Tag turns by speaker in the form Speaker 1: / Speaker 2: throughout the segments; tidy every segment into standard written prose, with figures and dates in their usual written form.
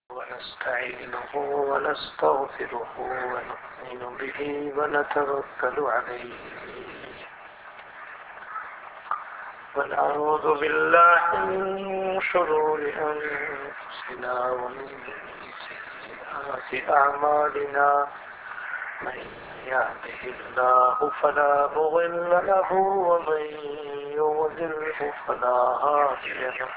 Speaker 1: ونستعينه ونستغفره ونؤمن به ونتوكل عليه ونعوذ بالله من شرور أنفسنا ومن سيئات أعمالنا من يهده الله فلا مضل له ومن يضلل فلا هادي له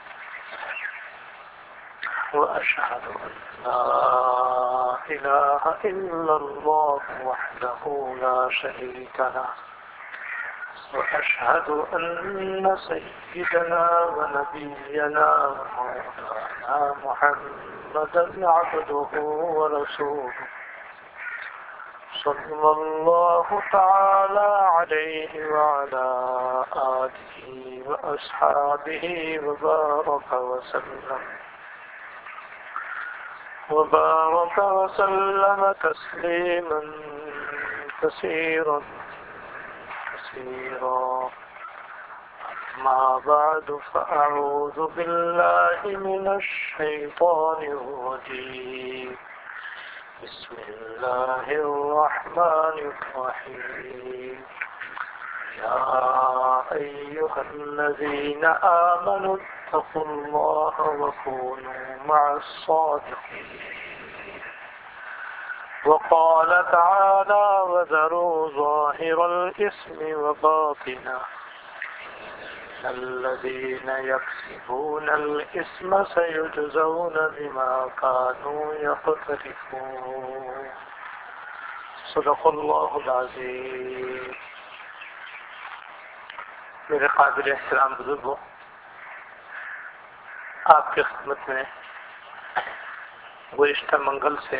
Speaker 1: وأشهد أن لا إله إلا الله وحده لا شريك له وأشهد أن سيدنا ونبينا ومولانا محمدا عبده ورسوله صلى الله تعالى عليه وعلى آله وأصحابه وبارك وسلم تسليما كثيرا أما بعد فأعوذ بالله من الشيطان الرجيم بسم الله الرحمن الرحيم يا أيها الذين آمنوا اتقوا الله وكونوا مع الصادقين وقال تعالى وذروا ظاهر الإثم وباطنه إن الذين يكسبون الإثم سيجزون بما كانوا يقترفون صدق الله العظيم. میرے قابل احترام بزرگوں، آپ کی خدمت میں گزشتہ منگل سے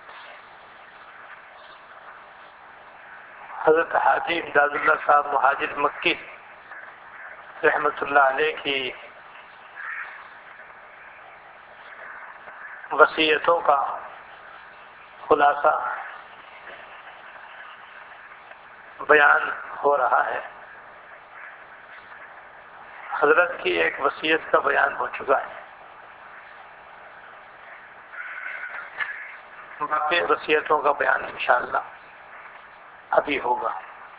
Speaker 1: حضرت حاجی امداد اللہ صاحب مہاجر مکی رحمۃ اللہ علیہ کی وصیتوں کا خلاصہ بیان ہو رہا ہے۔ حضرت کی ایک وصیت کا بیان ہو چکا ہے، باقی وصیتوں کا بیان انشاءاللہ ابھی ہوگا۔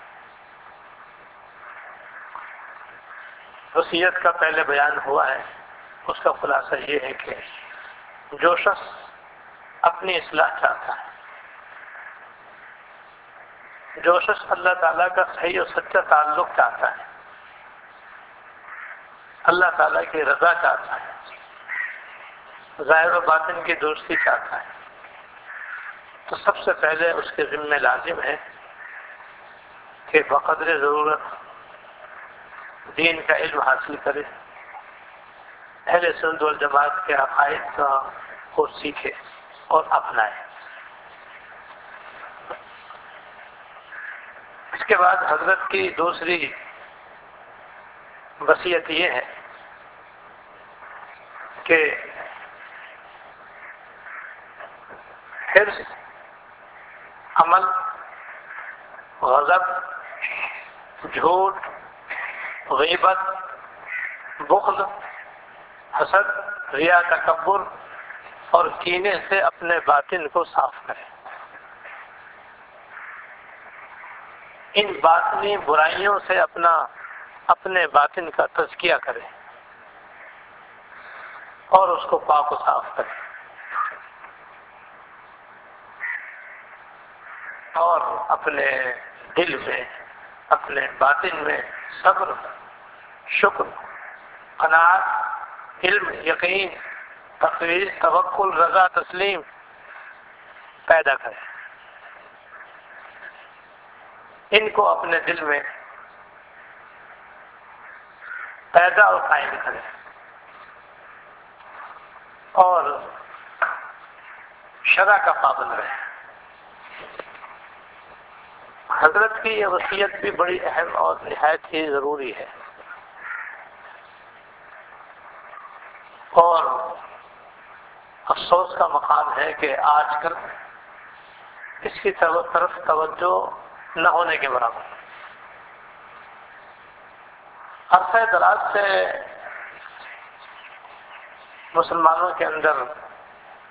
Speaker 1: وصیت کا پہلے بیان ہوا ہے، اس کا خلاصہ یہ ہے کہ جو شخص اپنی اصلاح چاہتا ہے، جو شخص اللہ تعالیٰ کا صحیح اور سچا تعلق چاہتا ہے، اللہ تعالیٰ کی رضا چاہتا ہے، ظاہر و باطن کی دوستی چاہتا ہے، تو سب سے پہلے اس کے ذمہ لازم ہے کہ بقدر ضرورت دین کا علم حاصل کرے، اہل سنت والجماعت کے عقائد کو سیکھے اور اپنائے۔ اس کے بعد حضرت کی دوسری وصیت یہ ہے کہ حرص، عمل، غضب، جھوٹ، غیبت، بخل، حسد، ریا، تکبر اور کینے سے اپنے باطن کو صاف کرے۔ ان باطنی برائیوں سے اپنے باطن کا تزکیہ کرے اور اس کو پاک و صاف کرے، اور اپنے دل میں، اپنے باطن میں صبر، شکر، قناعت، علم، یقین، تقویض، توکل، رضا، تسلیم پیدا کرے۔ ان کو اپنے دل میں پیدا اور قائم کرے اور شرع کا پابند رہے۔ حضرت کی یہ وصیت بھی بڑی اہم اور نہایت ہی ضروری ہے، اور افسوس کا مقام ہے کہ آج کل اس کی طرف توجہ نہ ہونے کے برابر۔ عرصہ دراز سے مسلمانوں کے اندر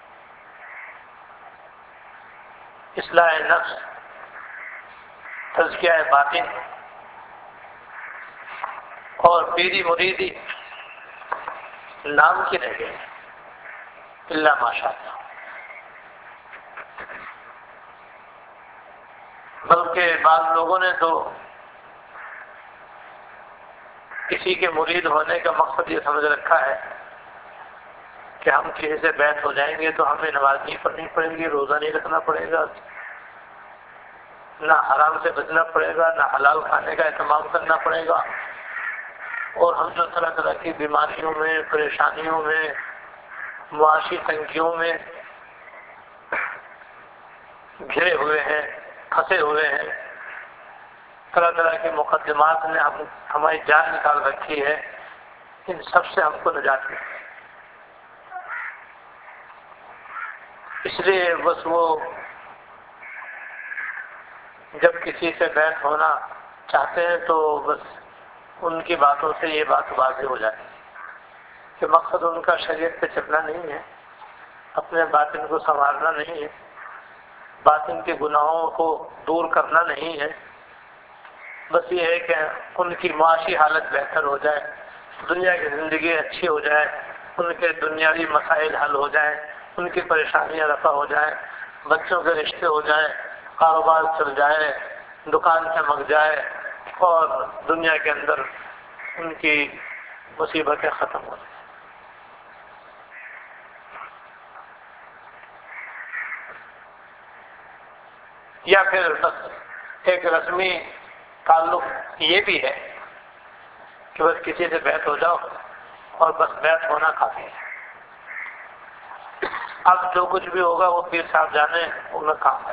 Speaker 1: اصلاح نفس، تزکیہ باطن اور پیری مریدی نام کی رہ گئی اللہ ماشاء اللہ، بلکہ بعض لوگوں نے تو کسی کے مرید ہونے کا مقصد یہ سمجھ رکھا ہے کہ ہم کسی سے بیعت ہو جائیں گے تو ہمیں نماز نہیں پڑھنی پڑے گی، روزہ نہیں رکھنا پڑے گا، نہ حرام سے بچنا پڑے گا، نہ حلال کھانے کا اہتمام کرنا پڑے گا، اور ہم جو طرح طرح کی بیماریوں میں، پریشانیوں میں، معاشی تنگیوں میں گھرے ہوئے ہیں، پھنسے ہوئے ہیں، طرح طرح کے مقدمات نے ہماری جان نکال رکھی ہے، ان سب سے ہم کو نجات ملے۔ اس لیے بس وہ جب کسی سے بیعت ہونا چاہتے ہیں تو بس ان کی باتوں سے یہ بات واضح ہو جاتی ہے کہ مقصد ان کا شریعت پہ چلنا نہیں ہے، اپنے باطن کو سنوارنا نہیں ہے، باطن کے گناہوں کو دور کرنا نہیں ہے، بس یہ ہے کہ ان کی معاشی حالت بہتر ہو جائے، دنیا کی زندگی اچھی ہو جائے، ان کے دنیاوی مسائل حل ہو جائیں، ان کی پریشانیاں رفع ہو جائیں، بچوں کے رشتے ہو جائیں، کاروبار چل جائے، دکان چمک جائے، اور دنیا کے اندر ان کی مصیبتیں ختم ہو جائیں۔ یا پھر بس ایک رسمی تعلق یہ بھی ہے کہ بس کسی سے بیعت ہو جاؤ اور بس بیعت ہونا کافی ہے، اب جو کچھ بھی ہوگا وہ پیر صاحب جانے، ان میں کام ہے۔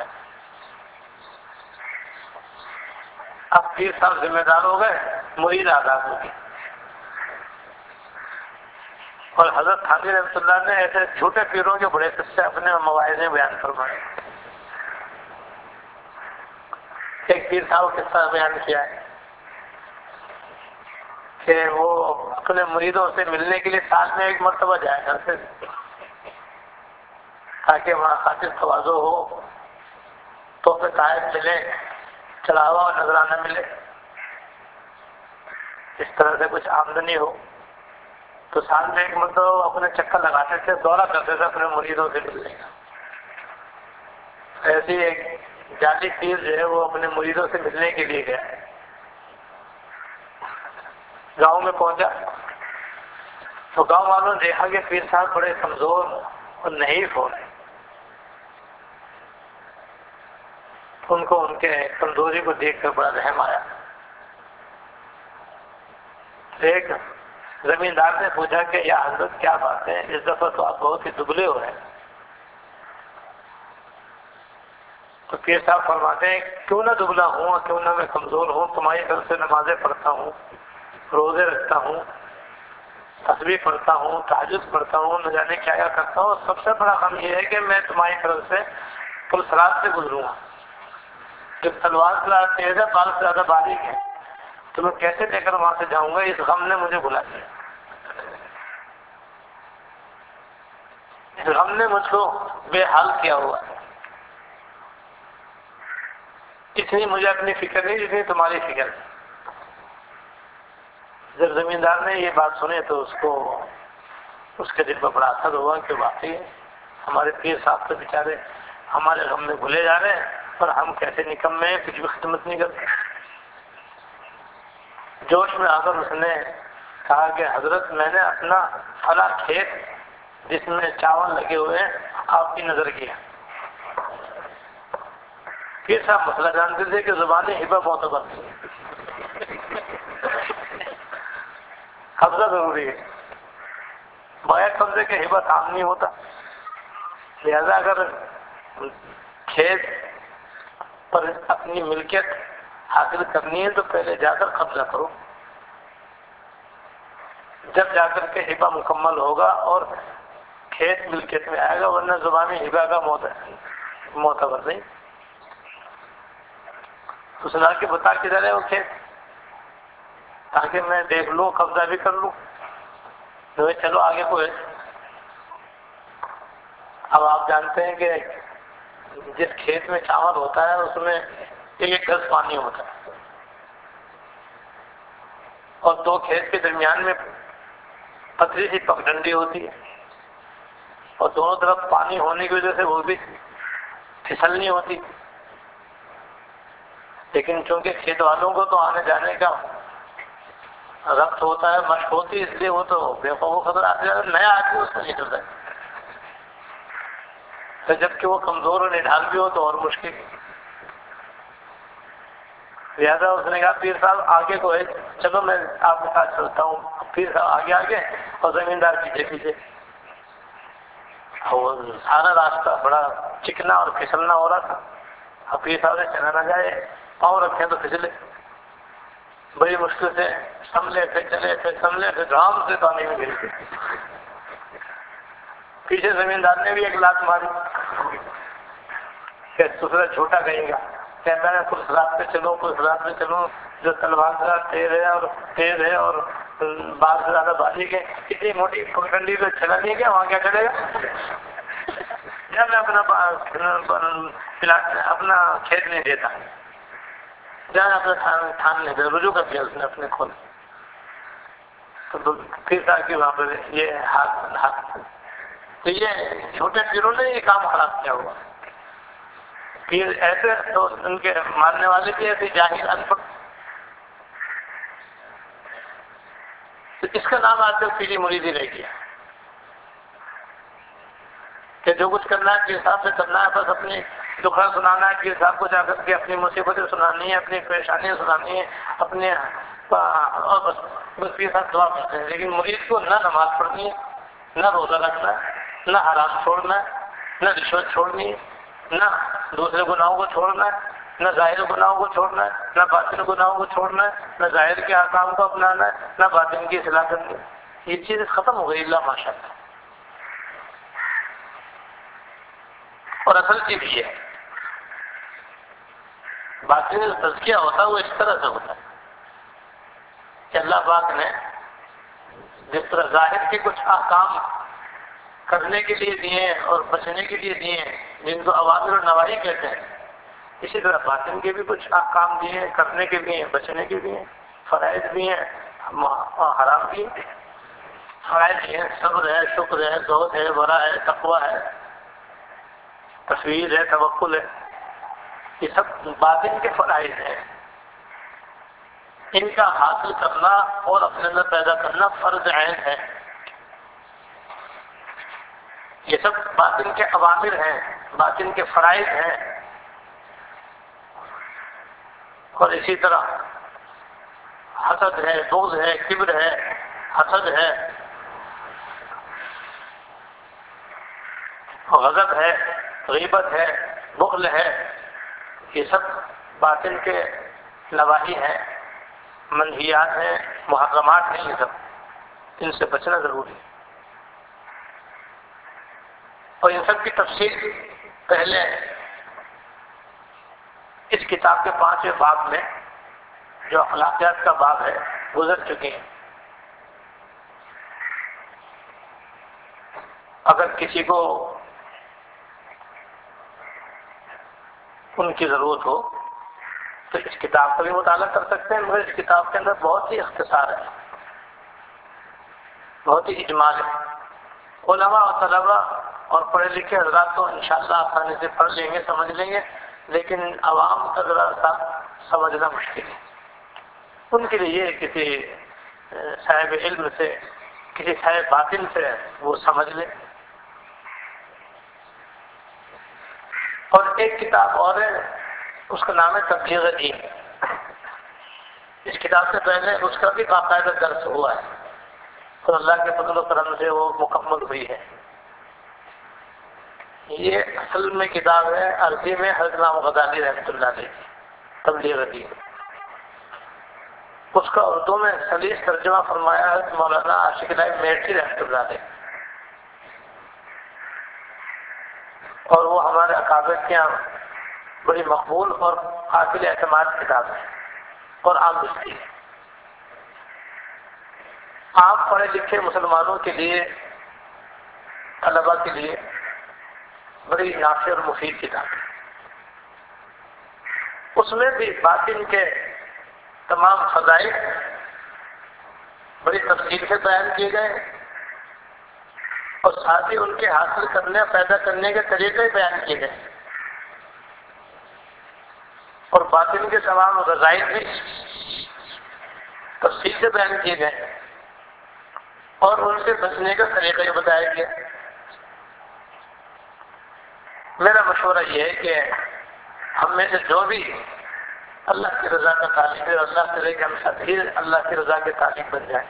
Speaker 1: اب پیر صاحب ذمہ دار ہو گئے، مرید آزاد ہو گئے۔ اور حضرت تھانوی رحمۃ اللہ نے ایسے چھوٹے پیروں کے بڑے قصے اپنے مواعظ بیان فرمائے۔ ایک پیر صاحب قصہ بیان کیا ہے کہ وہ اپنے مریدوں سے ملنے کے لیے سال میں ایک مرتبہ جائے کرتے تھے تاکہ وہاں خاطر تواضع ہو، تحفے تحائف ملے، چڑھاوا اور نذرانہ ملے، اس طرح سے کچھ آمدنی ہو۔ تو سال میں ایک مرتبہ وہ اپنے چکر لگاتے تھے، دورہ کرتے تھے اپنے مریدوں سے ملنے کا۔ ایسے ہی ایک جعلی پیر جو ہے وہ اپنے مریدوں سے ملنے کے لیے گیا، گاؤں میں پہنچا تو گاؤں والوں نے دیکھا کہ پیر صاحب بڑے کمزور اور نحیف ہو رہے ہیں، ان کو ان کے کمزوری کو دیکھ کر بڑا رحم آیا۔ ایک زمیندار نے پوچھا کہ یا حضرت کیا بات ہے، اس دفعہ تو آپ بہت ہی دبلے ہو رہے ہیں۔ تو پیر صاحب فرماتے ہیں کیوں نہ دبلا ہوں، کیوں نہ میں کمزور ہوں، تمہاری طرف سے نمازیں پڑھتا ہوں، روزے رکھتا ہوں، تسبیح پڑھتا ہوں، تہجد پڑھتا ہوں، نہ جانے کیا کیا کرتا ہوں، اور سب سے بڑا غم یہ ہے کہ میں تمہاری طرف سے پل صراط سے گزروں گا، جب تلوار سے زیادہ تیز ہے، بال سے زیادہ باریک ہے، تو میں کیسے لے کر وہاں سے جاؤں گا، اس غم نے مجھے بلا دیا، اس غم نے مجھ کو بے حال کیا ہوا ہے، اتنی مجھے اپنی فکر نہیں جتنی تمہاری فکر ہے۔ جب زمیندار نے یہ بات سنی تو اس کے دل پر بڑا اثر ہوا کہ واقعی ہمارے پیر صاحب تو بیچارے ہمارے غم میں بھولے جا رہے ہیں، اور ہم کیسے نکمے ہیں، کچھ بھی خدمت نہیں کرتے۔ جوش میں آ کر اس نے کہا کہ حضرت میں نے اپنا فلاں کھیت جس میں چاول لگے ہوئے ہیں آپ کی نظر کیا۔ پیر صاحب مسئلہ جانتے تھے کہ زبان ہبہ معتبر قبضہ ضروری ہے، بغیر قبضے کے ہبہ کام نہیں ہوتا، لہذا اگر کھیت پر اپنی ملکیت حاصل کرنی ہے تو پہلے جا کر قبضہ کرو، جب جا کر کے ہبہ مکمل ہوگا اور کھیت ملکیت میں آئے گا، ورنہ زبان ہبہ کا معتبر نہیں۔ تو سنا کے بتا کدھر ہے وہ کھیت تاکہ میں دیکھ لوں، قبضہ بھی کر لوں، تو چلو آگے کو ہے۔ اب آپ جانتے ہیں کہ جس کھیت میں چاول ہوتا ہے اس میں 1 گز پانی ہوتا ہے، اور 2 کھیت کے درمیان میں پتلی سی پگڈنڈی ہوتی ہے، اور دونوں طرف پانی ہونے کی وجہ سے وہ بھی پھسلنی ہوتی، لیکن چونکہ کھیت والوں کو تو آنے جانے کا ربط ہوتا ہے، مشق ہوتی ہے، اس لیے وہ تو بے خوف خطر آتے ہیں، نیا آدمی اس میں نہیں چلتا ہے، تو جبکہ وہ کمزور اور نڈھال بھی ہو تو اور مشکل۔ لہٰذا اس نے کہا پیر صاحب آگے کو ہے، چلو میں آپ کے ساتھ چلتا ہوں۔ پیر صاحب آگے آگے اور زمیندار پیچھے پیچھے، اور سارا راستہ بڑا چکنا اور پھسلنا ہو رہا تھا، اب پیر صاحب نے چلا نہ جائے، پاؤں رکھے تو پھسلے، بڑی مشکل سے سنبھلے، پھر چلے، پھر سنبھلے، پھر رام سے پانی میں گر گئے۔ پیچھے زمیندار نے بھی ایک لات ماری کہ دوسرا چھوٹا کہیں گا، کہتا ہے کچھ رات پہ چلو، کچھ رات پہ چلو، جو تلوار سے تیز ہے اور بال سے زیادہ بازی کے، اتنی موٹی پگڈنڈی پہ چلا نہیں گیا، وہاں کیا چلے گا؟ جب میں اپنا کھیت نہیں دیتا، جہاں اپنا تھان نہیں دیتا، رجوع کر دیا اس نے اپنے کھول، تو پھر صاحب کی وہاں پہ یہ ہاتھ، تو یہ چھوٹے پیروں نے یہ کام خراب کیا ہوا۔ پیر ایسے تو ان کے ماننے والے بھی ایسے جاہل ان پڑھ، تو اس کا نام آج تک پیری مریدی رہ گیا کہ جو کچھ کرنا ہے پیر صاحب سے کرنا ہے، بس اپنی دکھڑا سنانا ہے، پیر صاحب کو جا کر کے اپنی مصیبتیں سنانی ہے، اپنی پریشانیاں سنانی ہے، اپنے اور بس پیر صاحب دعا کرتے ہیں، لیکن مرید کو نہ نماز پڑھنی ہے، نہ روزہ رکھنا ہے، نہ حرام چھوڑنا ہے، نہ رشوت چھوڑنی ہے، نہ دوسرے گناہوں کو چھوڑنا ہے، نہ ظاہر گناہوں کو چھوڑنا ہے، نہ باطن گناہوں کو چھوڑنا ہے، نہ ظاہر کے احکام کو اپنانا ہے، نہ باطن کی اصلاح کرنی ہے۔ یہ چیز ختم ہو گئی اللہ ماشاء اللہ۔ اور اصل چیز یہ ہے باطن جو تزکیہ ہوتا ہے وہ اس طرح سے ہوتا ہے کہ اللہ پاک نے جس طرح ظاہر کے کچھ احکام کرنے کے لیے دیے اور بچنے کے لیے دیے جن کو اوامر و نواہی کہتے ہیں، اسی طرح باطن کے بھی کچھ احکام دیے ہیں، کرنے کے بھی ہیں، بچنے کے بھی ہیں، فرائض بھی ہیں اور حرام بھی ہیں۔ فرائض ہیں صبر ہے، شکر ہے، زہد ہے، ورع ہے، تقویٰ ہے، تصویر ہے، توکل ہے، یہ سب باطن کے فرائض ہیں۔ ان کا حاصل کرنا اور اپنے اندر پیدا کرنا فرض عین ہے۔ یہ سب باطن کے اوامر ہیں، باطن کے فرائض ہیں۔ اور اسی طرح حسد ہے، بغض ہے، کبر ہے، حسد ہے، غضب ہے، غیبت ہے، بخل ہے، یہ سب باطن کے نواحی ہیں، منہیات ہیں، محرمات ہیں، یہ سب ان سے بچنا ضروری ہے۔ اور ان سب کی تفصیل پہلے اس کتاب کے 5ویں باب میں جو اخلاقیات کا باب ہے گزر چکی ہیں۔ اگر کسی کو ان کی ضرورت ہو تو اس کتاب کا بھی مطالعہ کر سکتے ہیں، مگر اس کتاب کے اندر بہت ہی اختصار ہے، بہت ہی اجمال ہے۔ علماء اور طلباء اور پڑھے لکھے حضرات تو انشاءاللہ آسانی سے پڑھ لیں گے، سمجھ لیں گے، لیکن عوام کا ذرا سا سمجھنا مشکل ہے۔ ان کے لیے کسی صاحب علم سے، کسی صاحب باطن سے وہ سمجھ لیں۔ اور ایک کتاب اور ہے، اس کا نام ہے تبلیغ دین۔ اس کتاب سے پہلے اس کا بھی باقاعدہ درس ہوا ہے اور اللہ کے فضل و کرم سے وہ مکمل ہوئی ہے۔ یہ اصل میں کتاب ہے عربی میں حضرت امام غزالی رحمۃ اللہ علیہ کی تبلیغ دین۔ اس کا اردو میں سلیس ترجمہ فرمایا ہے مولانا عاشق الہی میرٹھی رحمۃ اللہ علیہ، اور وہ ہمارے اکابر کے یہاں بڑی مقبول اور قابل اعتماد کتاب ہے اور عام دستی ہے۔ عام پڑھے لکھے مسلمانوں کے لیے، طلباء کے لیے بڑی نافع اور مفید کتاب ہے. اس میں بھی باطن کے تمام فضائل بڑی تفصیل سے بیان کیے گئے اور ساتھ ہی ان کے حاصل کرنے پیدا کرنے کے طریقے بیان کیے گئے اور باطن کے تمام رذائل بھی تفصیل سے بیان کیے گئے اور ان سے بچنے کا طریقہ بتایا گیا. میرا مشورہ یہ ہے کہ ہم میں سے جو بھی اللہ کی رضا کا طالب ہے اور اللہ کرے کہ ہم سب ہی اللہ کی رضا کے طالب بن جائیں.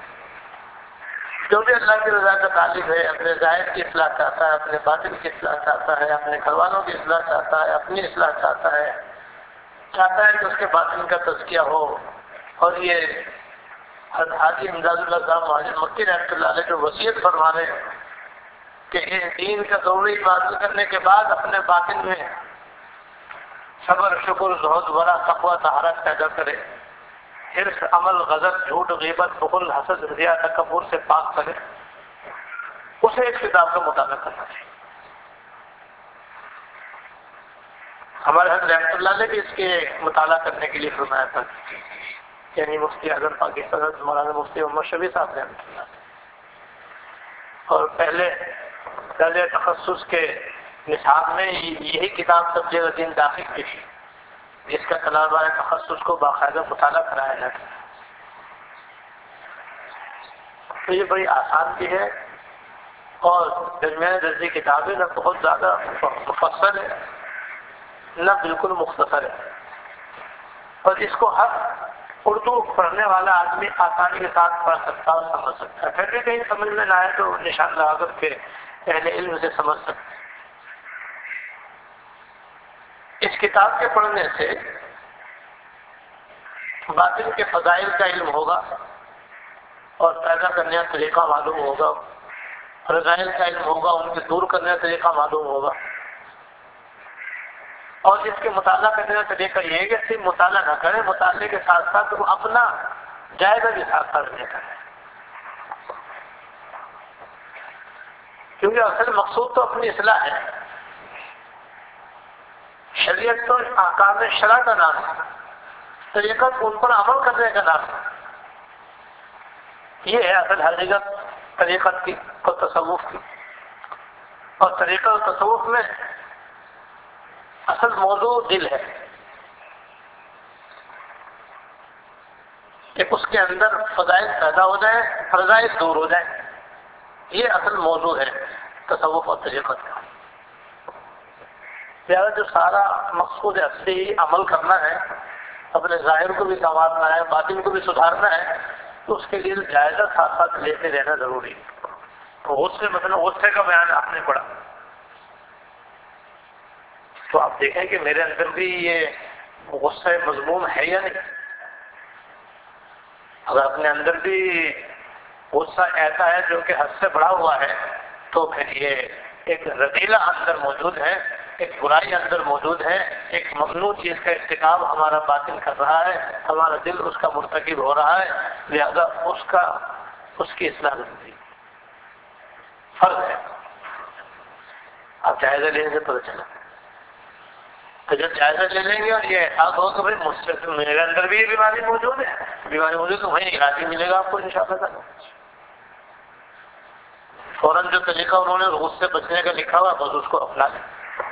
Speaker 1: جو بھی اللہ کی رضا کا طالب ہے اپنے ظاہر کی اصلاح چاہتا ہے, اپنے باطن کی اصلاح چاہتا ہے, اپنے گھر والوں کی اصلاح چاہتا ہے, اپنی اصلاح چاہتا ہے کہ اس کے باطن کا تزکیہ ہو. اور یہ حضرت حاجی امداد اللہ صاحب مہاجر مکی رحمۃ اللہ علیہ جو وصیت فرما رہے ہیں کہ ان دین کا ضروری حاصل کرنے کے بعد اپنے باطن میں صبر, شکر, زہد, ورع, تقویٰ, طہارت پیدا کرے, حرص, عمل, غضب, جھوٹ, غیبت, بخل, حسد, ریا, تکبر سے پاک کرے. اسے اس کتاب کا مطالعہ کرنا چاہیے. ہمارے حضرت رحمۃ اللہ نے بھی اس کے مطالعہ کرنے کے لیے فرمایا تھا, یعنی مفتی اعظم پاکستان حضرت مولانا مفتی محمد شفیع صاحب رحمۃ اللہ. اور پہلے درجہ تخصص کے نصاب میں یہی کتاب تبلیغ دین داخل کی تھی جس کا طلباء تخصص کو باقاعدہ مطالعہ کرایا جاتا ہے. تو یہ بڑی آسان بھی ہے اور درمیان درجے کتابیں نہ بہت زیادہ مفصل ہے نہ بالکل مختصر ہے, اور اس کو ہر اردو پڑھنے والا آدمی آسانی کے ساتھ پڑھ سکتا اور سمجھ سکتا ہے. پھر بھی کہیں سمجھ میں نہ آئے تو نشان لگا کر کے اہل علم سے سمجھ سکتے ہیں. اس کتاب کے پڑھنے سے باطن کے فضائل کا علم ہوگا اور پیدا کرنے کا طریقہ معلوم ہوگا, رذائل کا علم ہوگا, ان کے دور کرنے کا طریقہ معلوم ہوگا. اور اس کے مطالعہ کرنے کا طریقہ یہ ہے کہ صرف مطالعہ نہ کریں, مطالعے کے ساتھ ساتھ وہ اپنا جائزہ بھی ساتھ ساتھ لے کریں, کیونکہ اصل مقصود تو اپنی اصلاح ہے. شریعت تو احکام شرع کا نام ہے, طریقہ ان پر عمل کرنے کا نام ہے. یہ ہے اصل حقیقت طریقت کی اور تصوف کی. اور طریقہ اور تصوف میں اصل موضوع دل ہے کہ اس کے اندر فضائل پیدا ہو جائیں, فضائل دور ہو جائیں. یہ اصل موضوع ہے تصوف اور طریقت کا. لہٰذا جو سارا مقصود اصلی عمل کرنا ہے, اپنے ظاہر کو بھی سنوارنا ہے, باطن کو بھی سدھارنا ہے, تو اس کے لیے جائزہ ساتھ ساتھ لیتے رہنا ضروری ہے. تو غصے مثلا غصے کا بیان آپ نے پڑھا تو آپ دیکھیں کہ میرے اندر بھی یہ غصہ مذموم ہے یا نہیں. اگر اپنے اندر بھی غصہ ایسا ہے جو کہ حد سے بڑا ہوا ہے تو پھر یہ ایک رذیلہ اندر موجود ہے, ایک برائی اندر موجود ہے, ایک ممنوع چیز کا ارتکاب ہمارا باطن کر رہا ہے, ہمارا دل اس کا مرتکب ہو رہا ہے. لہذا اس کی اصلاح ضروری فرض ہے. آپ جائزہ لینے سے پتہ چلا, تو جب جائزہ لے لیں گے اور یہ احساس ہو کہ بھائی مجھ سے میرے اندر بھی یہ بیماری موجود ہے, تو وہیں علاج ملے گا آپ کو انشاءاللہ. فوراً جو طریقہ انہوں نے غصے سے بچنے کا لکھا ہوا بس اس کو اپنا لیں.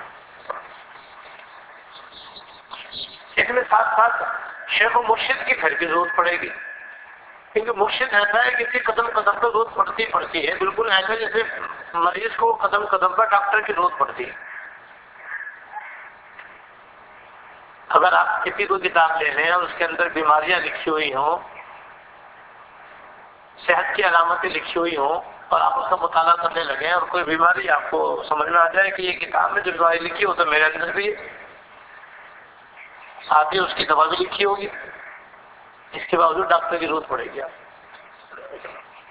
Speaker 1: اس میں ساتھ ساتھ شیخ و مرشد کی پھر بھی ضرورت پڑے گی, کیونکہ مرشد ایسا ہے کسی قدم قدم پر ضرورت پڑتی ہے, بالکل ایسا جیسے مریض کو قدم قدم پر ڈاکٹر کی ضرورت پڑتی ہے. اگر آپ کسی کو کتاب لے لیں اور اس کے اندر بیماریاں لکھی ہوئی ہوں, صحت کی علامتیں لکھی ہوئی ہوں, اور آپ اس کا مطالعہ کرنے لگیں اور کوئی بیماری آپ کو سمجھ میں آ جائے کہ یہ کتاب میں جو بیماری لکھی ہو تو میرے اندر بھی ساتھ ہی اس کی دوا بھی لکھی ہوگی, اس کے باوجود ڈاکٹر کی ضرورت پڑے گی. آپ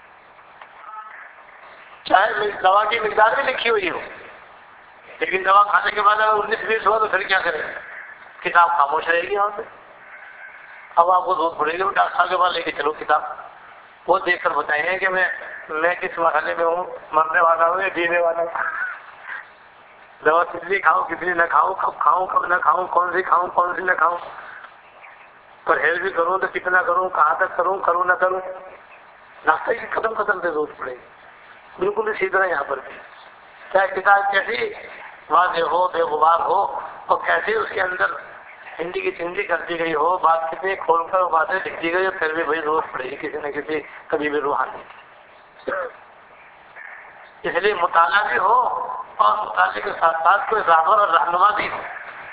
Speaker 1: چاہے دوا کی مقدار بھی لکھی ہوئی ہو, لیکن دوا کھانے کے بعد اگر 19-20 ہوا تو پھر کیا کریں, کتاب خاموش رہے گی وہاں پہ. اب آپ کو ضرورت پڑے گی ڈاکٹر صاحب کے بعد لے کے چلو کتاب, وہ دیکھ کر بتائیں کہ میں کس مرحلے میں ہوں, مرنے والا ہوں یا جینے والا ہوں. دوا کتنی کھاؤں کتنی نہ کھاؤں، کب نہ کھاؤں، کون سی کھاؤں کون سی نہ کھاؤں، پرہیز بھی کروں تو کتنا کروں، کہاں تک کروں نہ کروں، راستہ ہی قدم قدم پہ ضرورت پڑے گی۔ بالکل اسی طرح یہاں پر بھی چاہے کتاب کیسی واضح ہو، بے غبار ہو، اور کیسی اس کے اندر ہندی کی چندی کر دی گئی ہو، بات کتنی کھول کر باتیں لکھ دی گئی ہو، پھر بھی وہی ضرورت پڑے گی کسی نہ کسی کبھی بھی روحانی کی۔ اس لیے مطالعہ بھی ہو اور مطالعے کے ساتھ ساتھ کوئی راہبر اور رہنما بھی ہو،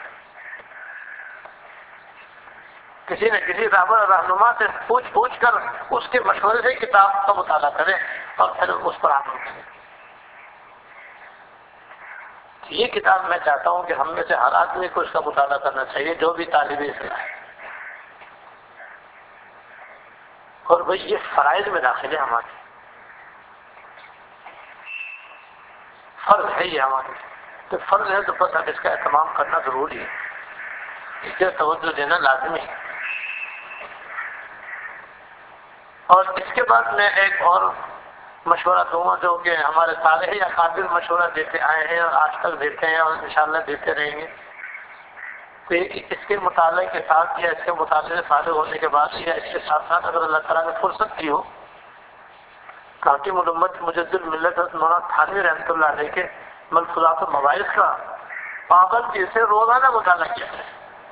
Speaker 1: کسی نہ کسی راہبر اور رہنما سے پوچھ کر اس کے مشورے سے کتاب کا مطالعہ کریں اور پھر اس پر عمل کریں۔ یہ کتاب میں چاہتا ہوں کہ ہم میں سے ہر آدمی کو اس کا مطالعہ کرنا چاہیے، جو بھی طالب اصلاح ہے، اور بھئی یہ فرائض میں داخل ہے، ہمارے فرض ہے، یہ ہمارے تو فرض ہے، تو بس اب اس کا اہتمام کرنا ضروری ہے، اس سے توجہ دینا لازمی ہے۔ اور اس کے بعد میں ایک اور مشورہ دوں گا جو کہ ہمارے صالح یا قابل مشورہ دیتے آئے ہیں اور آج تک دیتے ہیں اور انشاءاللہ دیتے رہیں گے، تو اس کے مطالعے کے ساتھ یا اس کے مطالعے فارغ ہونے کے بعد یا اس کے ساتھ ساتھ اگر اللہ تعالیٰ نے فرصت دی ہو، خاتم الامت مجدد ملت مولانا تھانوی رحمۃ اللہ علیہ کے ملفوظات و مواعظ کا پابندی سے روزانہ مطالعہ کیا جائے،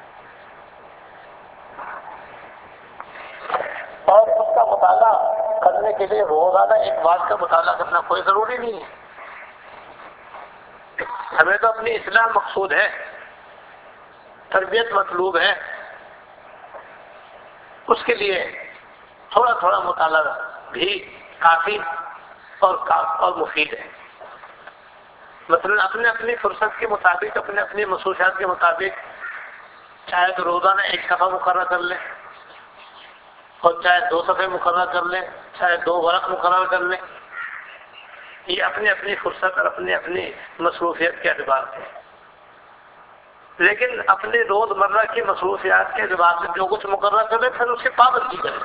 Speaker 1: اور اس کا مطالعہ کرنے کے لیے روزانہ ایک بات کا مطالعہ کرنا کوئی ضروری نہیں ہے، ہمیں تو اپنی اصلاح مقصود ہے، تربیت مطلوب ہے، اس کے لیے تھوڑا تھوڑا مطالعہ بھی کافی اور مفید ہے۔ مثلا اپنی فرصت کے مطابق، اپنی مصروفیات کے مطابق چاہے تو روزانہ ایک صفحہ مقرر کر لیں، اور چاہے 2 صفحے مقرر کر لیں، چاہے 2 ورق مقرر کر لیں، یہ اپنی فرصت اور اپنی مصروفیت کے اعتبار سے، لیکن اپنی روزمرہ کی مصروفیات کے اعتبار سے جو کچھ مقرر کریں پھر اس کی پابندی کریں،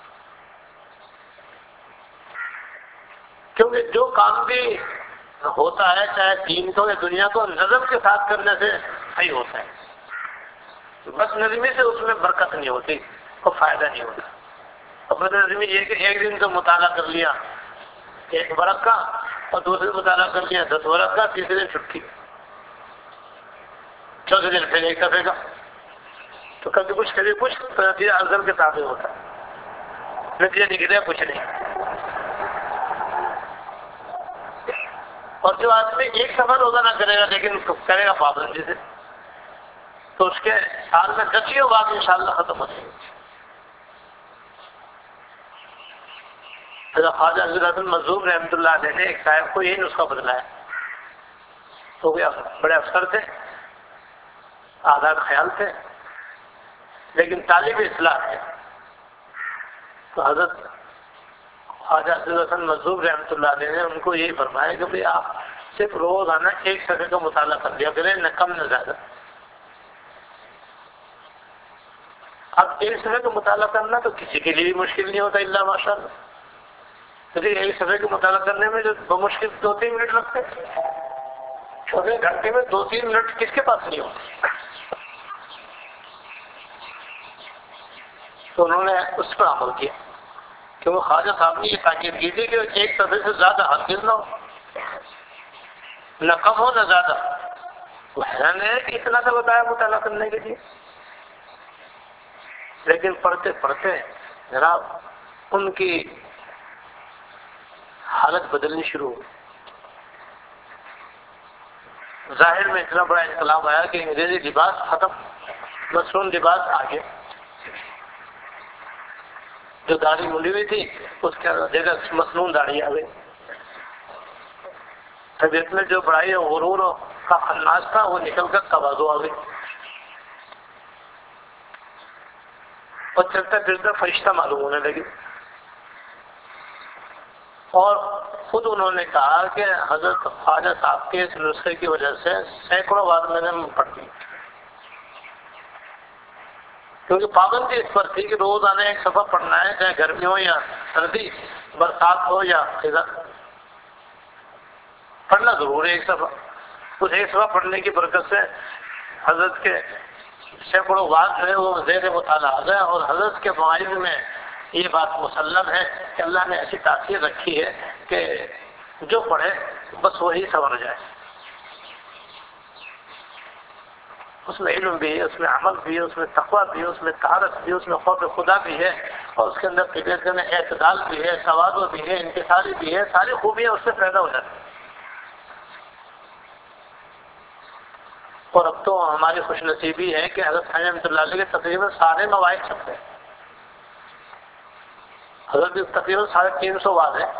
Speaker 1: کیونکہ جو کام بھی ہوتا ہے چاہے دین کو یا دنیا کو نظم کے ساتھ کرنے سے صحیح ہوتا ہے، بس نظمی سے اس میں برکت نہیں ہوتی اور فائدہ نہیں ہوتا، اور بس نظمی یہ کہ ایک دن تو مطالعہ کر لیا 1 برق کا، اور دوسرے مطالعہ کر لیا 10 برق کا، تیسرے دن چھٹی، چوتھے دن پھر 1 صفحے کا، تو کبھی کچھ تو نتیجہ ازل کے تابع ہوتا ہے، نتیجہ نکلے کچھ نہیں۔ اور جو آدمی 1 صفحہ روزانہ کرے گا لیکن کرے گا پابندی سے، تو اس کے سال میں 10 بات انشاءاللہ ختم ہو جائے گی۔ حضرت خواجہ حضرت منظور رحمۃ اللہ علیہ نے ایک صاحب کو یہی نسخہ بتلایا، تو بڑے افسر تھے، آزاد خیال تھے، لیکن طالب اصلاح تھے، تو حضرت خواجہ حضرت منظور رحمۃ اللہ علیہ نے ان کو یہی فرمایا کہ بھئی آپ صرف روزانہ 1 صفحے کا مطالعہ کر لیا کریں، نہ کم نہ زیادہ۔ اب 1 صفحے کا مطالعہ کرنا تو کسی کے لیے بھی مشکل نہیں ہوتا الا ماشاء اللہ، کیونکہ 1 صفحے کا مطالعہ کرنے میں جو بمشکل 2-3 منٹ لگتے ہیں، چھوٹے گھنٹے میں 2-3 منٹ کس کے پاس نہیں ہوتے، تو انہوں نے اس پر عمل کیا، کہ وہ خواجہ صاحب نے یہ تاکید کی تھی کہ 1 صفحے سے زیادہ ہرگز نہ ہو، نہ کم ہو نہ زیادہ۔ وہ حیران ہے کہ اتنا تو بتایا مطالعہ کرنے کے لیے، لیکن پڑھتے پڑھتے جناب ان کی حالت بدلنی شروع ہوئی، ظاہر میں اتنا بڑا انقلاب آیا کہ انگریزی لباس ختم، مصنون لباس آگے، جو داڑھی ملی ہوئی تھی اس کے جگہ مصنون داڑھی آ گئی، طبیعت میں جو بڑائی اور غرور کا خناس تھا وہ نکل کر تواضع آ گئی، اور چلتا پھرتا فرشتہ معلوم ہونے لگی، اور خود انہوں نے کہا کہ حضرت خواجہ صاحب کے اس نسخے کی وجہ سے سینکڑوں بار میں نے پڑھ لی، کیونکہ پابندی اس پر تھی کہ روزانہ 1 صفحہ پڑھنا ہے، چاہے گرمی ہو یا سردی، برسات ہو یا خزاں، پڑھنا ضرور ہے 1 صفحہ۔ اس ایک صفحہ پڑھنے کی برکت سے حضرت کے سینکڑوں وعظ جو ہے وہ زیر مطالعہ آ گیا، اور حضرت کے مواعظ میں یہ بات مسلم ہے کہ اللہ نے ایسی تاثیر رکھی ہے کہ جو پڑھے بس وہی سنور جائے. اس میں علم بھی ہے، اس میں عمل بھی ہے، اس میں تقویٰ بھی ہے، اس میں طہارت بھی ہے، اس میں خوف خدا بھی ہے، اور اس کے اندر طبیعت کے اندر اعتدال بھی ہے، تواضع بھی ہے، انکساری بھی ہے، ساری خوبیاں اس سے پیدا ہو جاتی ہیں. اور اب تو ہماری خوش نصیبی ہے کہ حضرت ثانی رحمۃ اللہ علیہ کے تقریباً سارے مواعظ چھپتے ہیں. حضرت کے تقریباً 350 واعظ ہیں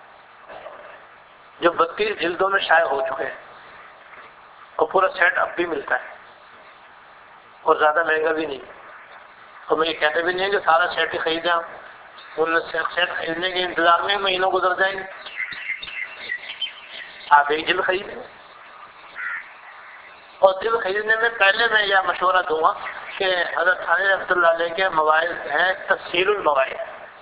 Speaker 1: جو 32 جلدوں میں شائع ہو چکے ہیں، اور پورا سیٹ اب بھی ملتا ہے، اور زیادہ مہنگا بھی نہیں. اور میں یہ کہتے بھی نہیں کہ سارا سیٹ ہی خریدیں آپ، ان سیٹ خریدنے کے انتظام میں مہینوں گزر جائیں گے. آپ ایک جلد خریدیں، اور جلد خریدنے میں پہلے میں یہ مشورہ دوں گا کہ حضرت ثانی رحمۃ اللہ علیہ کے مواعظ ہیں تفسیر المواعظ،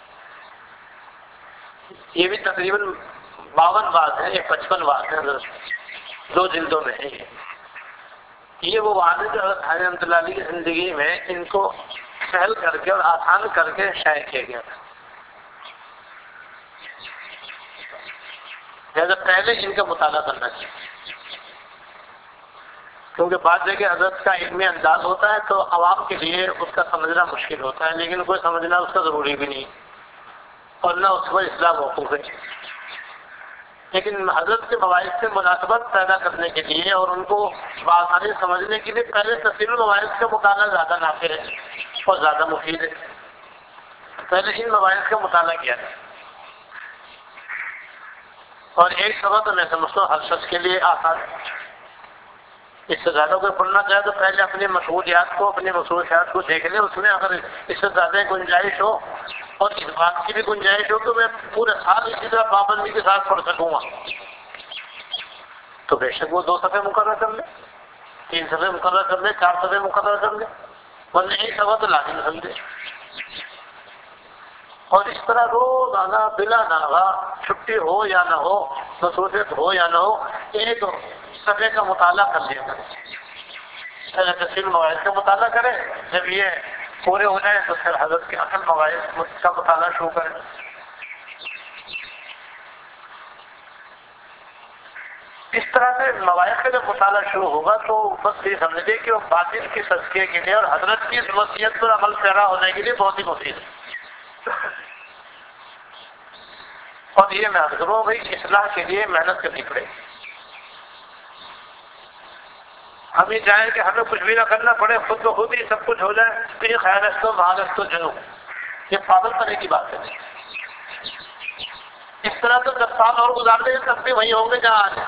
Speaker 1: یہ بھی تقریباً 52 واعظ ہیں، یہ 55 واعظ ہیں حضرت، 2 جلدوں میں ہے. یہ وہ واعظ جو حضرت ثانی رحمۃ اللہ علیہ کی زندگی میں ان کو سہل کر کے اور آسان کر کے شائع کیا گیا تھا. لہٰذا پہلے ان کا مطالعہ کرنا چاہیے، کیونکہ بعض جگہ حضرت کا علمی انداز ہوتا ہے تو عوام کے لیے اس کا سمجھنا مشکل ہوتا ہے، لیکن کوئی سمجھنا اس کا ضروری بھی نہیں، اور نہ اس پر اصلاح موقوف ہے. لیکن حضرت کے مواعظ سے مناسبت پیدا کرنے کے لیے اور ان کو بآسانی سمجھنے کے لیے پہلے تفسیر المواعظ کا مطالعہ زیادہ نافع ہے اور زیادہ مفید ہے. پہلے ان مواعظ کا مطالعہ کیا ہے، اور ایک صفحہ تو میں سمجھتا ہوں ہر شخص کے لیے آسان ہے. اس سے زیادہ کوئی پڑھنا چاہے تو پہلے اپنی مشغولیات کو، اپنی مصروفیات کو دیکھ لیں، اس میں اگر اس سے زیادہ گنجائش ہو اور اس بات کی بھی گنجائش ہو کہ میں پورے سال اسی طرح پابندی کے ساتھ پڑھ سکوں گا تو بے شک وہ 2 صفحے مقرر کر لیں، 3 صفحے مقرر کر لیں، 4 صفحے مقرر کر لیں، ورنہ ایک صفحہ تو لازم سمجھے. اور اس طرح روزانہ بلا ناغہ، چھٹی ہو یا نہ ہو، مصروفیت ہو یا نہ ہو، ایک صفحے کا مطالعہ کر لیا کریں. پہلے تفسیر المواعظ کا مطالعہ کریں، جب یہ پورے ہو جائیں تو پھر حضرت کے اصل مواعظ کا مطالعہ شروع کریں. اس طرح سے مواعظ کا جب مطالعہ شروع ہوگا تو بس یہ سمجھے کہ وہ باطن کی تزکیے کے لیے اور حضرت کی اس وصیت پر عمل پیرا ہونے کے لیے بہت ہی مفید ہے. اور یہ میں عرض کروں بھائی اصلاح کے لیے محنت کرنی پڑے گی. ہم یہ چاہیں کہ ہمیں کچھ بھی نہ کرنا پڑے، خود بخود ہی سب کچھ ہو جائے تو یہ خیر ہے تو مہارت تو جنو، یہ پاگل کرنے کی بات ہے. اس طرح تو 10 سال اور گزار دیں تب بھی وہی ہوں گے جہاں آج.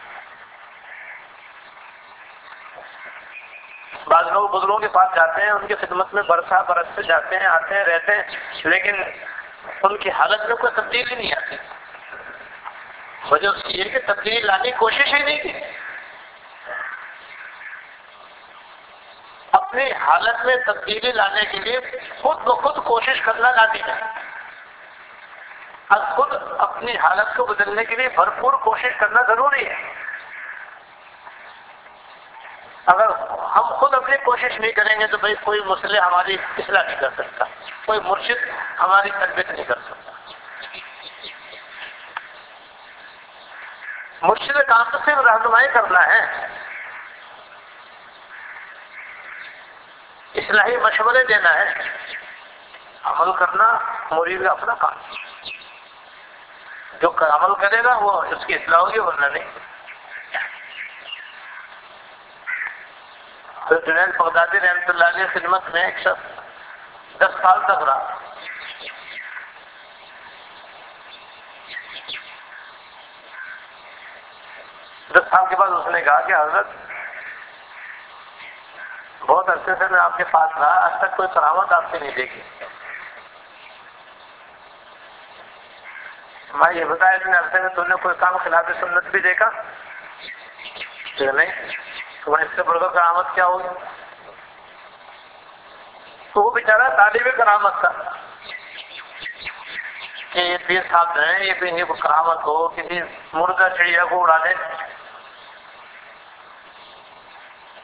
Speaker 1: بعض لوگ بزرگوں کے پاس جاتے ہیں، ان کی خدمت میں برسا برس سے جاتے ہیں، آتے ہیں، رہتے ہیں، لیکن ان کی حالت میں کوئی تبدیلی نہیں آتی. وجہ اس کی یہ کہ تبدیلی لانے کی کوشش ہی نہیں کی. اپنی حالت میں تبدیلی لانے کے لیے خود بخود کوشش کرنا لازمی ہے. اب خود اپنی حالت کو بدلنے کے لیے بھرپور کوشش کرنا ضروری ہے. اگر ہم خود اپنی کوشش نہیں کریں گے تو بھائی کوئی مسئلہ ہماری اصلاح نہیں کر سکتا، کوئی مرشد ہماری تربیت نہیں کر سکتا. مرشد کام تو صرف رہنمائی کرنا ہے، اصلاحی مشورے دینا ہے، عمل کرنا مرید کا اپنا کام. جو عمل کرے گا وہ اس کی اصلاح ہوگی، ورنہ نہیں. حضرت جنید بغدادی رحمۃ اللہ علیہ خدمت میں ایک شخص 10 سال تک رہا. دس سال کے بعد اس نے کہا کہ حضرت بہت عرصے سے میں آپ کے پاس رہا، آج تک کوئی کرامت آپ سے نہیں دیکھی. میں یہ بتایا اتنے عرصے میں تم نے کوئی کام خلاف سنت بھی دیکھا؟ کہ نہیں. تمہیں اس سے بڑھ کر کرامت کیا ہوگی؟ تو وہ بیچارہ طالب کرامت تھا کہ یہ پیر صاحب ہیں، یہ بھی کرامت ہو، کسی مردہ چڑیا کو اڑا دیں.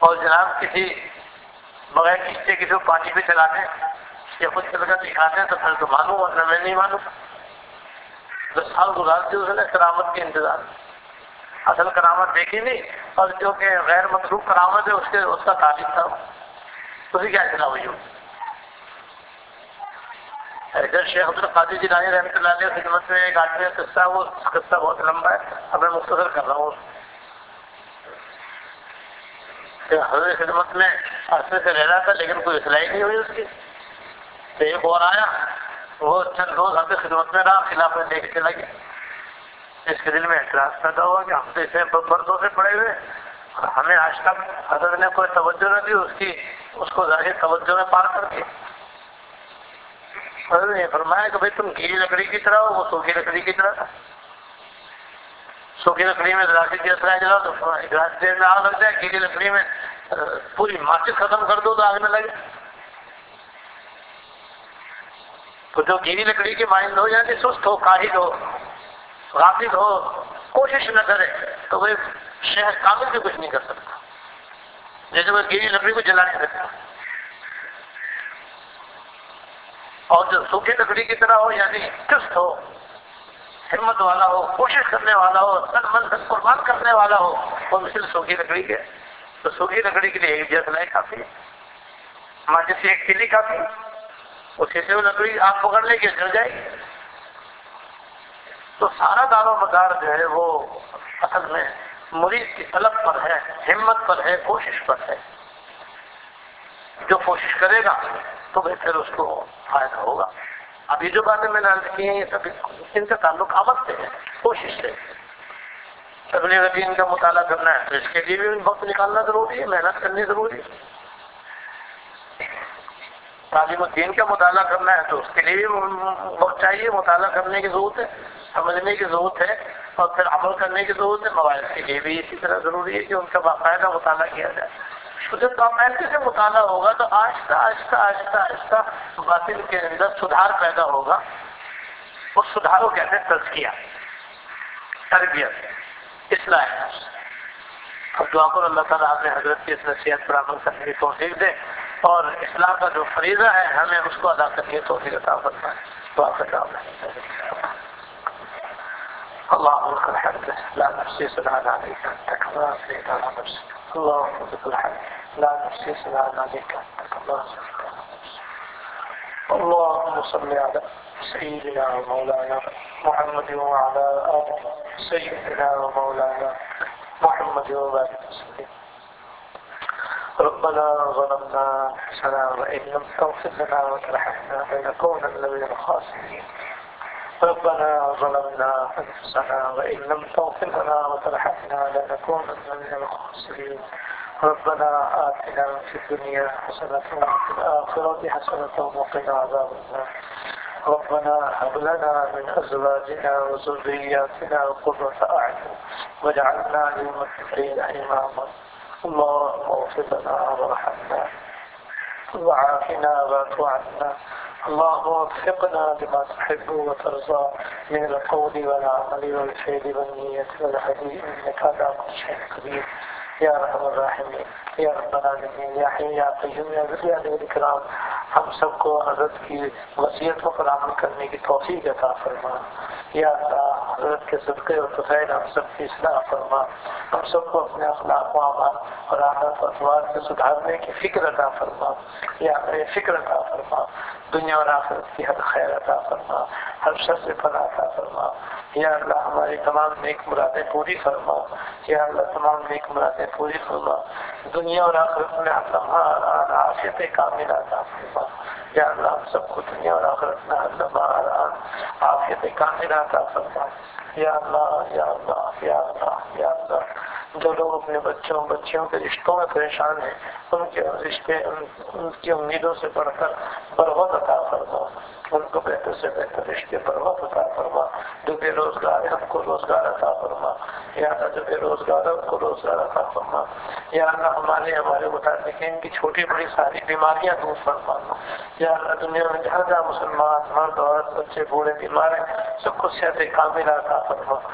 Speaker 1: اور جناب کسی بغیر کشتے کسی کو پانی پہ چلاتے ہیں یا خود چل کر دکھاتے ہیں تو پھر تو مانوں ورنہ میں نہیں مانوں. 10 سال گزارتے اس نے کرامت کے انتظار میں، اصل کرامت دیکھی نہیں، اور جو کہ غیر مطلوب کرامت ہے اس کا تعلیم تھا، اسی کیا چلا ہوئی ہو. ادھر شیخ عبدالقادر جیلانی رحمۃ اللہ علیہ خدمت میں ایک آدمی کا قصہ، وہ قصہ بہت لمبا ہے، اب میں مختصر کر رہا ہوں. حضرت خدمت میں عرصے سے رہ رہا تھا لیکن کوئی اصلاح نہیں ہوئی اس کی. تو ایک اور آیا، وہ چند روز حضرت خدمت میں رہا، خلافت لے کے چلا گیا. اس کے دل میں اعتراض پیدا ہوا کہ ہم تو اسے بردوں سے پڑے ہوئے، ہمیں آج تک حضرت نے کوئی توجہ نہ دی، اس کو ظاہر توجہ میں پار کر کے حضرت نے فرمایا کہ بھائی تم گیلی لکڑی کی طرح ہو، وہ سوکھی لکڑی کی طرح تھا. سوکھی لکڑی میں ذرا سی دیر سے جلاؤ تو گلاس دیر میں آگ لگ جائے، گیلی لکڑی میں پوری ماچس ختم کر دو تو آگ میں لگے. تو جو گیلی لکڑی کی مانند ہو جاتی، سست ہو، کاہل ہو، غافل ہو، کوشش نہ کرے تو وہ شہر کامل بھی کچھ نہیں کر سکتا، جیسے وہ گیلی لکڑی کو جلا نہیں سکتا. اور جو سوکھی لکڑی کی طرح ہو یعنی چست ہو، ہمت والا ہو، کوشش کرنے والا ہو، تن من دھن قربان کرنے والا ہو، وہ مثل سوکھی لکڑی کے. تو سوکھی لکڑی کے لیے ایک جسلائی کافی ہے، ماچس سے ایک تیلی کافی ہے، اسی سے وہ لکڑی آگ پکڑ لے کے جل جائے گی. تو سارا دار و مدار جو ہے وہ اصل میں مرید کی طلب پر ہے، ہمت پر ہے، کوشش پر ہے. جو کوشش کرے گا تو پھر اس کو فائدہ ہوگا. اب یہ جو باتیں میں نے عرض کی ہیں یہ سب ان کا تعلق عمل سے ہے، کوشش سے. تبلیغ دین کا مطالعہ کرنا ہے تو اس کے لیے بھی وقت نکالنا ضروری ہے، محنت کرنی ضروری ہے. تعلیم الدین کا مطالعہ کرنا ہے تو اس کے لیے بھی وقت چاہیے، مطالعہ کرنے کی ضرورت ہے، سمجھنے کی ضرورت ہے، اور پھر عمل کرنے کی ضرورت ہے. مواعظ کے لیے بھی اسی طرح ضروری ہے کہ ان کا باقاعدہ مطالعہ کیا جائے. تو جب باقاعدگی سے مطالعہ ہوگا تو آہستہ آہستہ آہستہ آہستہ باطن کے اندر سدھار پیدا ہوگا. اس سدھار کو کہتے ہیں تزکیہ، تربیت، اصلاح نفس. اب دعا کرو اللہ تعالیٰ آپ نے حضرت کی اس نصیحت پر عمل کرنے کی توفیق دے، اور اصلاح کا جو فریضہ ہے ہمیں اس کو ادا کرنے کی توفیق عطا فرمائے. دعا کرتا ہوں. اللهم لك الحمد لا نحصي ثناء عليك أنت كما أثنيت على نفسك. اللهم لك الحمد لا نحصي ثناء عليك أنت كما أثنيت على نفسك. اللهم صل على سيدنا ومولانا محمد وعلى آل سيدنا ومولانا محمد وبارك وسلم. ربنا ظلمنا أنفسنا وإن لم تغفر لنا وترحمنا لنكونن من الخاسرين. ربنا ظلمنا أنفسنا وإن لم تغفر لنا وترحمنا لنكونن من الخاسرين. ربنا آتنا في الدنيا حسنة وفي الآخرة حسنة وقنا عذاب النار. ربنا هب لنا من أزواجنا وذرياتنا قرة أعين واجعلنا للمتقين إماما. اللهم اغفر لنا وارحمنا وعافنا واعف عنا. اللهم وفقنا لما تحب وترضى من القول والعمل والفعل والنية والهدي إنك على كل شيء قدير. یا ارحم الراحمین، یا رب العالمین، یا حی یا قیوم یا ذی الجلال والاکرام، ہم سب کو حضرت کی وصیتوں پر عمل کرنے کی توفیق عطا فرما. یا اللہ حضرت کے صدقے اور فضائل ہم سب کی اصلاح فرما. ہم سب کو اپنے اخلاق و اعمال اور عادات و اطوار سے سدھارنے کی فکر عطا فرما. یا اللہ فکر عطا فرما، دنیا اور آخرت کی ہر خیر عطا فرما، ہر شر سے پناہ عطا فرما. یا اللہ ہماری تمام نیک مرادیں پوری فرما. یا اللہ تمام نیک مرادیں پوری فرما. دنیا اور آخرت میں اللہ عافیت کاملہ عطا فرما. یا اللہ ہم سب کو دنیا اور آخرت میں اللہ عافیت کاملہ عطا فرما. یا اللہ یا اللہ یا اللہ یا اللہ، جو لوگ اپنے بچیوں کے رشتوں میں پریشان ہیں ان کے رشتے ان کی امیدوں سے بڑھ کر بروت عطا فرما. ان کو بہتر سے بہتر رشتے بروت عطا فرما. جو بے روزگار ہے ان کو روزگار عطا فرما. یا اللہ جو بے روزگار ہے ان کو روزگار عطا فرما. یا اللہ ہمارے متعلقین کی چھوٹی بڑی ساری بیماریاں دور فرما. یا اللہ دنیا میں جہاں مسلمان مرد عورت بچے بوڑھے بیمار ہیں سب کو صحت کاملہ عطا فرما. سب کو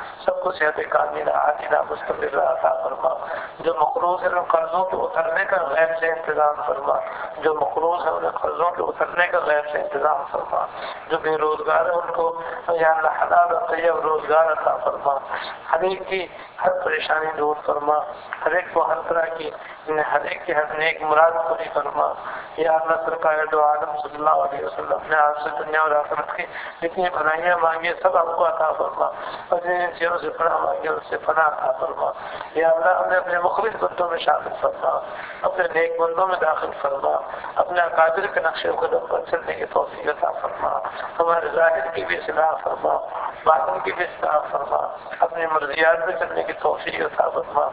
Speaker 1: کو صحت کاملہ عاجلہ مستقرہ عطا فرما، جو مقروض ہے ان قرضوں کے اترنے کا غیب سے انتظام فرما، جو مقروض ہے انہیں قرضوں کے اترنے کا غیب سے انتظام فرما، جو بے روزگار ہے ان کو یا اللہ حلال اور طیب روزگار عطا فرما، ہر ایک کی ہر پریشانی دور فرما، ہر ایک کو ہر طرح کی ہر ایک کی ہر نیک مراد پوری فرما۔ یا اللہ سرکار دو عالم صلی اللہ علیہ وسلم نے آپ سے دنیا اور آخرت کی جتنی بھلائیاں مانگی سب آپ کو عطا فرما، اور جن چیزوں سے پناہ مانگی ان سے پناہ عطا فرما۔ یا اللہ ہمیں اپنے مخلص بندوں میں شامل فرما، اپنے نیک بندوں میں داخل فرما، اپنے اکابر کے نقش قدم پر چلنے کی توفیق عطا فرما، ہمارے ظاہر کی بھی اصلاح فرما، باطن کی بھی اصلاح فرما، اپنی مرضیات میں چلنے کی توفیق عطا فرما۔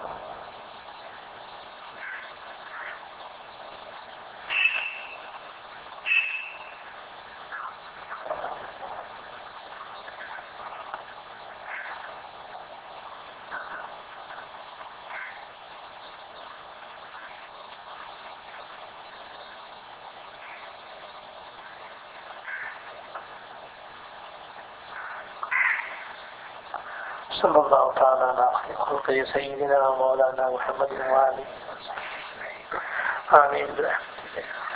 Speaker 1: صلی اللہ تعالیٰ علیہ خلق سیدنا مولانا محمد وآلہ آمین۔